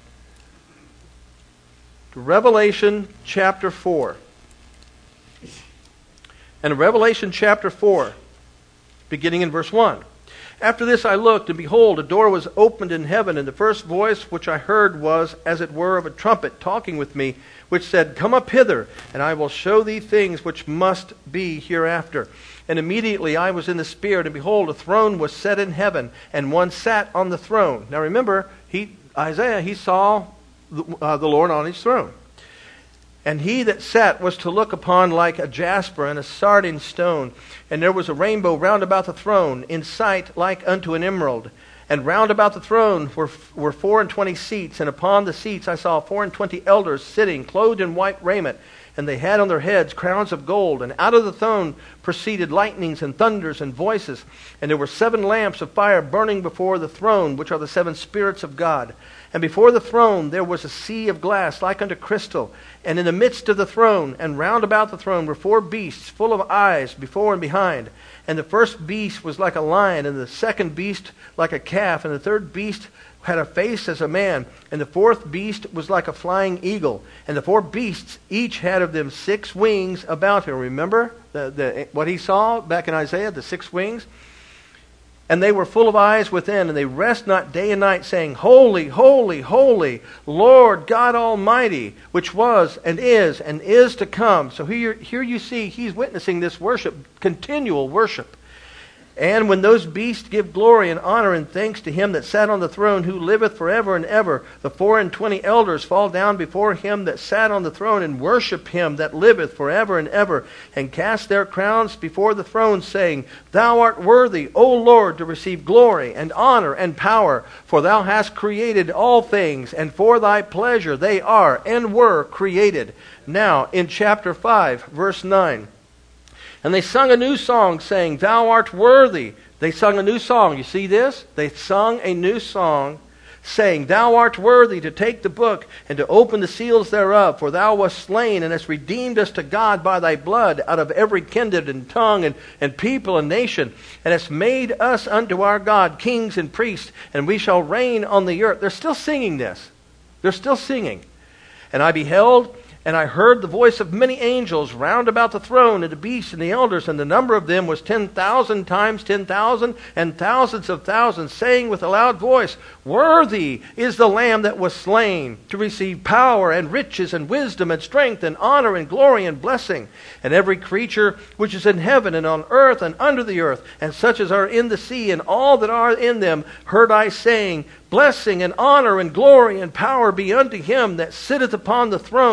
to Revelation chapter four. And in Revelation chapter four, beginning in verse one. After this I looked, and behold, a door was opened in heaven, and the first voice which I heard was, as it were, of a trumpet talking with me, which said, Come up hither, and I will show thee things which must be hereafter. And immediately I was in the Spirit, and behold, a throne was set in heaven, and one sat on the throne. Now remember, he Isaiah, he saw the, uh, the Lord on His throne. And he that sat was to look upon like a jasper and a sardine stone. And there was a rainbow round about the throne, in sight like unto an emerald. And round about the throne were, were four and twenty seats, and upon the seats I saw four and twenty elders sitting, clothed in white raiment. And they had on their heads crowns of gold. And out of the throne proceeded lightnings and thunders and voices. And there were seven lamps of fire burning before the throne, which are the seven spirits of God. And before the throne there was a sea of glass like unto crystal. And in the midst of the throne and round about the throne were four beasts full of eyes before and behind. And the first beast was like a lion, and the second beast like a calf, and the third beast had a face as a man, and the fourth beast was like a flying eagle. And the four beasts each had of them six wings about him. Remember the, the, what he saw back in Isaiah, the six wings? And they were full of eyes within, and they rest not day and night, saying, Holy, holy, holy, Lord God Almighty, which was and is and is to come. So here, here you see he's witnessing this worship, continual worship. And when those beasts give glory and honor and thanks to Him that sat on the throne, who liveth forever and ever, the four and twenty elders fall down before Him that sat on the throne, and worship Him that liveth forever and ever, and cast their crowns before the throne, saying, Thou art worthy, O Lord, to receive glory and honor and power, for Thou hast created all things, and for Thy pleasure they are and were created. Now, in chapter five, verse nine, and they sung a new song, saying, Thou art worthy. They sung a new song. You see this? They sung a new song, saying, Thou art worthy to take the book and to open the seals thereof. For Thou wast slain and hast redeemed us to God by Thy blood out of every kindred and tongue and, and people and nation, and hast made us unto our God kings and priests, and we shall reign on the earth. They're still singing this. They're still singing. And I beheld, and I heard the voice of many angels round about the throne, and the beasts and the elders, and the number of them was ten thousand times ten thousand, and thousands of thousands, saying with a loud voice, Worthy is the Lamb that was slain, to receive power and riches and wisdom and strength and honor and glory and blessing. And every creature which is in heaven and on earth and under the earth, and such as are in the sea, and all that are in them, heard I saying, Blessing and honor and glory and power be unto Him that sitteth upon the throne,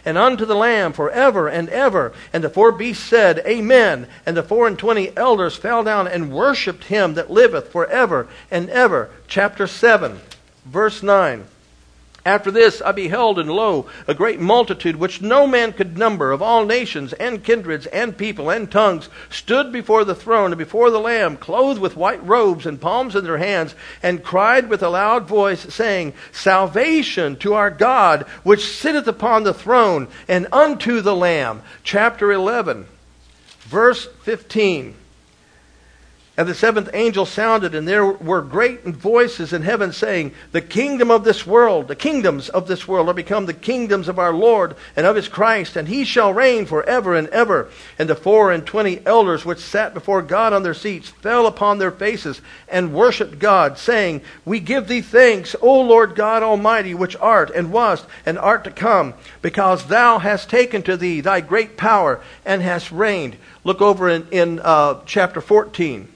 and unto the Lamb forever and ever. And the four beasts said, Amen. And the four and twenty elders fell down and worshipped him that liveth forever and ever. Chapter seven, verse nine. After this I beheld, and lo, a great multitude, which no man could number, of all nations, and kindreds, and people, and tongues, stood before the throne and before the Lamb, clothed with white robes, and palms in their hands, and cried with a loud voice, saying, Salvation to our God, which sitteth upon the throne, and unto the Lamb. Chapter eleven, verse fifteen. And the seventh angel sounded, and there were great voices in heaven saying, The kingdom of this world, the kingdoms of this world are become the kingdoms of our Lord and of his Christ, and he shall reign forever and ever. And the four and twenty elders which sat before God on their seats fell upon their faces and worshipped God, saying, We give thee thanks, O Lord God Almighty, which art and wast and art to come, because thou hast taken to thee thy great power and hast reigned. Look over in, in uh, chapter fourteen.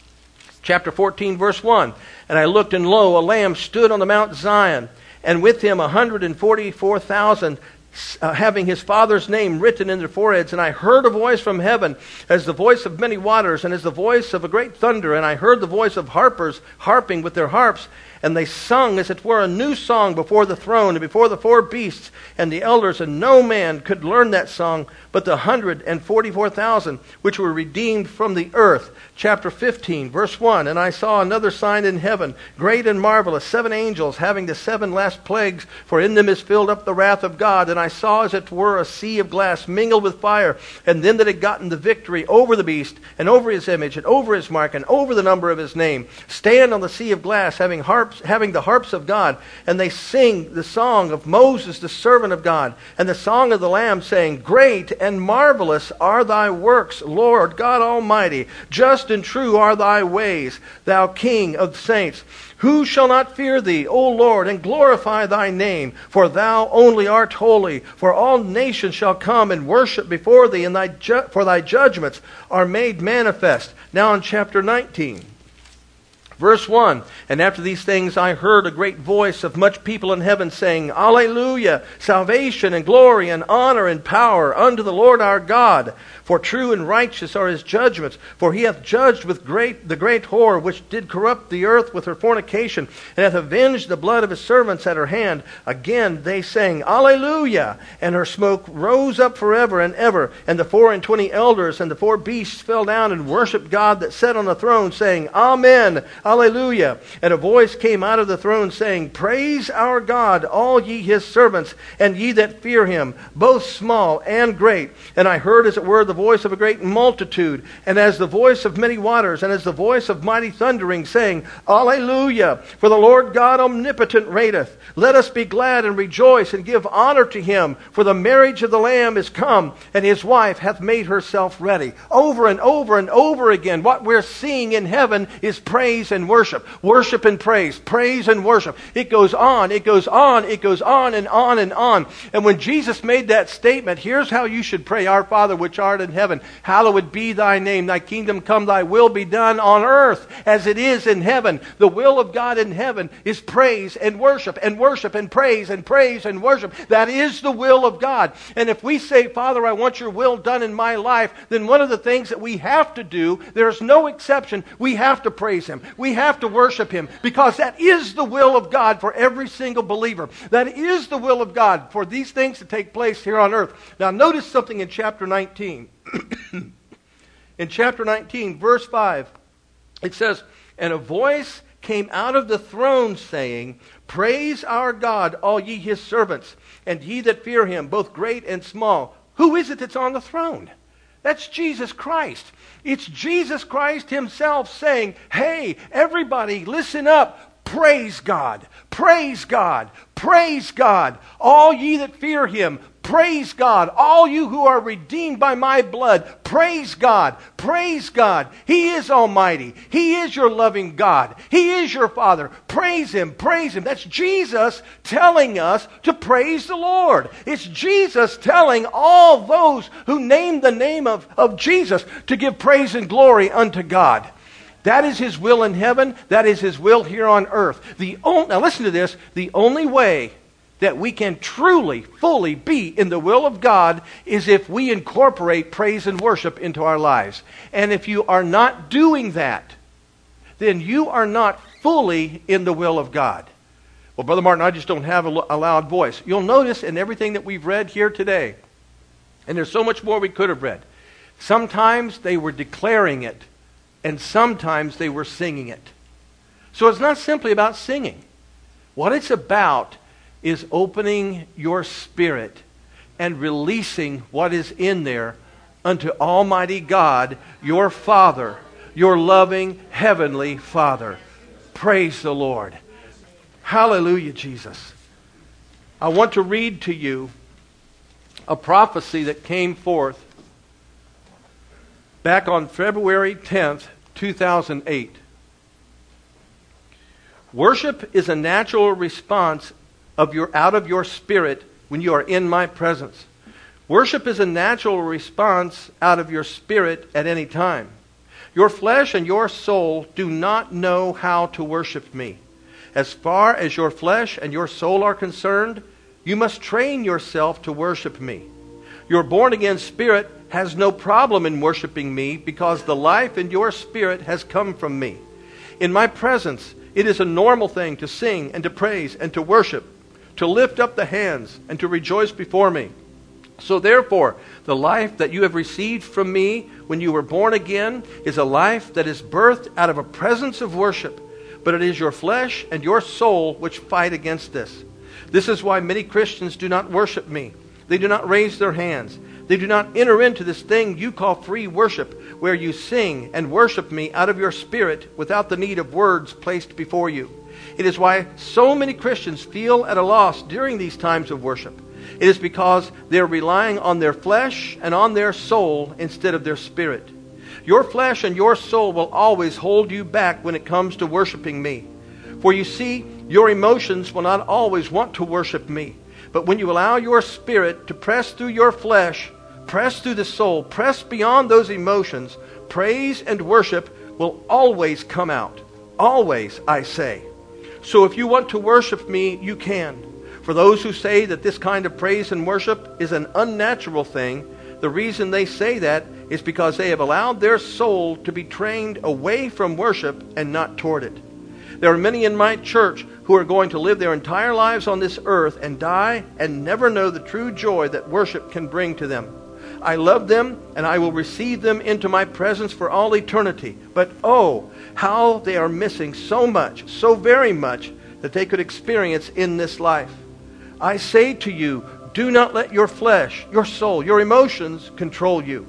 Chapter fourteen, verse one. And I looked, and lo, a lamb stood on the Mount Zion, and with him a hundred and forty-four thousand, uh, having his Father's name written in their foreheads. And I heard a voice from heaven, as the voice of many waters, and as the voice of a great thunder. And I heard the voice of harpers harping with their harps. And they sung, as it were, a new song before the throne and before the four beasts and the elders. And no man could learn that song but the hundred and forty-four thousand which were redeemed from the earth. Chapter fifteen, verse one. And I saw another sign in heaven, great and marvelous, seven angels having the seven last plagues, for in them is filled up the wrath of God. And I saw, as it were, a sea of glass mingled with fire. And them that had gotten the victory over the beast, and over his image, and over his mark, and over the number of his name, stand on the sea of glass, having harps, having the harps of God. And they sing the song of Moses, the servant of God, and the song of the Lamb, saying, Great and marvelous are thy works, Lord God Almighty. Just and true are thy ways, thou King of saints. Who shall not fear thee, O Lord, and glorify thy name? For thou only art holy. For all nations shall come and worship before thee, and thy ju- for thy judgments are made manifest. Now in chapter nineteen. Verse one, And after these things I heard a great voice of much people in heaven saying, Alleluia! Salvation and glory and honor and power unto the Lord our God. For true and righteous are his judgments. For he hath judged with great the great whore, which did corrupt the earth with her fornication, and hath avenged the blood of his servants at her hand. Again they sang, Alleluia! And her smoke rose up forever and ever. And the four and twenty elders and the four beasts fell down and worshipped God that sat on the throne, saying, Amen! Alleluia! And a voice came out of the throne saying, Praise our God, all ye his servants, and ye that fear him, both small and great. And I heard, as it were, the voice of a great multitude, and as the voice of many waters, and as the voice of mighty thundering, saying, Alleluia! For the Lord God omnipotent reigneth. Let us be glad and rejoice, and give honor to him. For the marriage of the Lamb is come, and his wife hath made herself ready. Over and over and over again, what we're seeing in heaven is praise and worship. Worship and praise. Praise and worship. It goes on, it goes on, it goes on and on and on. And when Jesus made that statement, here's how you should pray. Our Father which art in heaven, hallowed be thy name. Thy kingdom come, thy will be done on earth as it is in heaven. The will of God in heaven is praise and worship and worship and praise and praise and worship. That is the will of God. And if we say, Father, I want your will done in my life, then one of the things that we have to do, there's no exception, we have to praise him. We have to worship him, because that is the will of God for every single believer. That is the will of God for these things to take place here on earth. Now notice something in chapter nineteen. In chapter nineteen, verse five, it says, And a voice came out of the throne saying, Praise our God, all ye his servants, and ye that fear him, both great and small. Who is it that's on the throne? That's Jesus Christ. It's Jesus Christ himself saying, Hey, everybody, listen up. Praise God. Praise God. Praise God. All ye that fear him, praise God. All you who are redeemed by my blood, praise God. Praise God. He is almighty. He is your loving God. He is your Father. Praise him. Praise him. That's Jesus telling us to praise the Lord. It's Jesus telling all those who name the name of, of Jesus to give praise and glory unto God. That is his will in heaven. That is his will here on earth. The only, now listen to this. The only way that we can truly, fully be in the will of God is if we incorporate praise and worship into our lives. And if you are not doing that, then you are not fully in the will of God. Well, Brother Martin, I just don't have a, a loud voice. You'll notice in everything that we've read here today, and there's so much more we could have read, sometimes they were declaring it, and sometimes they were singing it. So it's not simply about singing. What it's about is opening your spirit and releasing what is in there unto Almighty God, your Father, your loving Heavenly Father. Praise the Lord. Hallelujah, Jesus. I want to read to you a prophecy that came forth back on February tenth, two thousand eight. Worship is a natural response of your out of your spirit when you are in my presence. Worship is a natural response out of your spirit at any time. Your flesh and your soul do not know how to worship me. As far as your flesh and your soul are concerned, you must train yourself to worship me. Your born-again spirit has no problem in worshiping me because the life in your spirit has come from me. In my presence, it is a normal thing to sing and to praise and to worship, to lift up the hands and to rejoice before me. So therefore, the life that you have received from me when you were born again is a life that is birthed out of a presence of worship, but it is your flesh and your soul which fight against this. This is why many Christians do not worship me. They do not raise their hands. They do not enter into this thing you call free worship, where you sing and worship me out of your spirit without the need of words placed before you. It is why so many Christians feel at a loss during these times of worship. It is because they are relying on their flesh and on their soul instead of their spirit. Your flesh and your soul will always hold you back when it comes to worshiping me. For you see, your emotions will not always want to worship me. But when you allow your spirit to press through your flesh, press through the soul, press beyond those emotions, praise and worship will always come out. Always, I say. So if you want to worship me, you can. For those who say that this kind of praise and worship is an unnatural thing, the reason they say that is because they have allowed their soul to be trained away from worship and not toward it. There are many in my church who are going to live their entire lives on this earth and die and never know the true joy that worship can bring to them. I love them and I will receive them into my presence for all eternity. But oh, how they are missing so much, so very much, that they could experience in this life. I say to you, do not let your flesh, your soul, your emotions control you.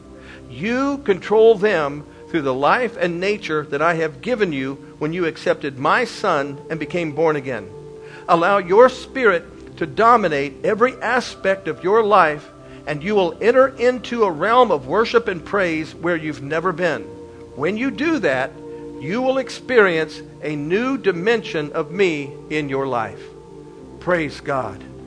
You control them through the life and nature that I have given you when you accepted my Son and became born again. Allow your spirit to dominate every aspect of your life, and you will enter into a realm of worship and praise where you've never been. When you do that, you will experience a new dimension of me in your life. Praise God.